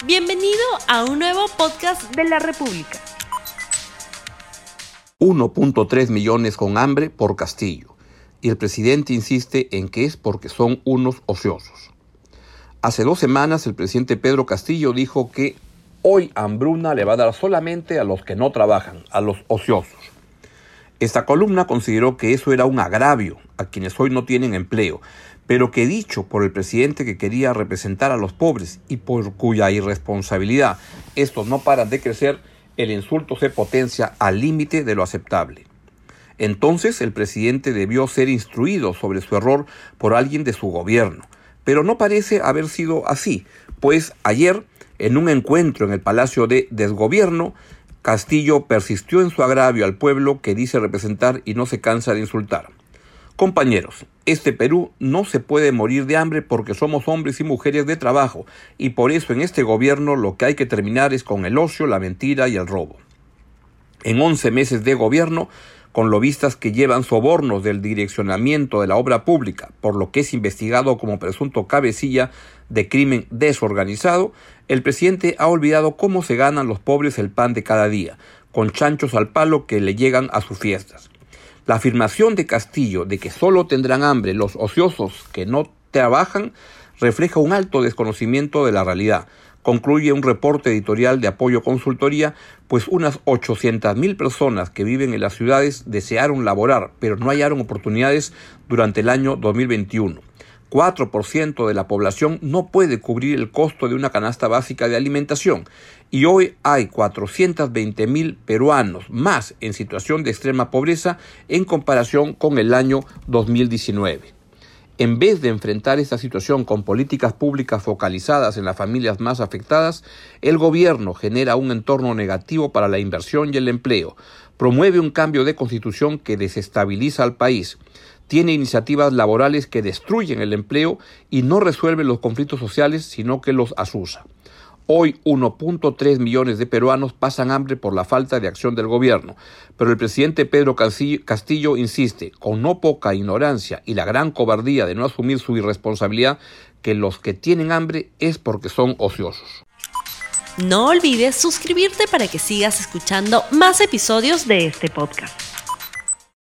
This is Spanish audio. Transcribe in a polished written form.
Bienvenido a un nuevo podcast de la República. 1.3 millones con hambre por Castillo. Y el presidente insiste en que es porque son unos ociosos. Hace 2 semanas el presidente Pedro Castillo dijo que hoy hambruna le va a dar solamente a los que no trabajan, a los ociosos. Esta columna consideró que eso era un agravio a quienes hoy no tienen empleo, pero que dicho por el presidente que quería representar a los pobres y por cuya irresponsabilidad estos no paran de crecer, el insulto se potencia al límite de lo aceptable. Entonces el presidente debió ser instruido sobre su error por alguien de su gobierno, pero no parece haber sido así, pues ayer, en un encuentro en el Palacio de Desgobierno, Castillo persistió en su agravio al pueblo que dice representar y no se cansa de insultar. Compañeros, este Perú no se puede morir de hambre porque somos hombres y mujeres de trabajo y por eso en este gobierno lo que hay que terminar es con el ocio, la mentira y el robo. En 11 meses de gobierno, con lobistas que llevan sobornos del direccionamiento de la obra pública, por lo que es investigado como presunto cabecilla de crimen desorganizado, el presidente ha olvidado cómo se ganan los pobres el pan de cada día, con chanchos al palo que le llegan a sus fiestas. La afirmación de Castillo de que solo tendrán hambre los ociosos que no trabajan refleja un alto desconocimiento de la realidad. Concluye un reporte editorial de Apoyo Consultoría, pues unas 800,000 personas que viven en las ciudades desearon laborar, pero no hallaron oportunidades durante el año 2021. 4% de la población no puede cubrir el costo de una canasta básica de alimentación y hoy hay 420,000 peruanos más en situación de extrema pobreza en comparación con el año 2019. En vez de enfrentar esta situación con políticas públicas focalizadas en las familias más afectadas, el gobierno genera un entorno negativo para la inversión y el empleo, promueve un cambio de constitución que desestabiliza al país, tiene iniciativas laborales que destruyen el empleo y no resuelve los conflictos sociales, sino que los asusa. Hoy 1.3 millones de peruanos pasan hambre por la falta de acción del gobierno, pero el presidente Pedro Castillo insiste, con no poca ignorancia y la gran cobardía de no asumir su irresponsabilidad, que los que tienen hambre es porque son ociosos. No olvides suscribirte para que sigas escuchando más episodios de este podcast.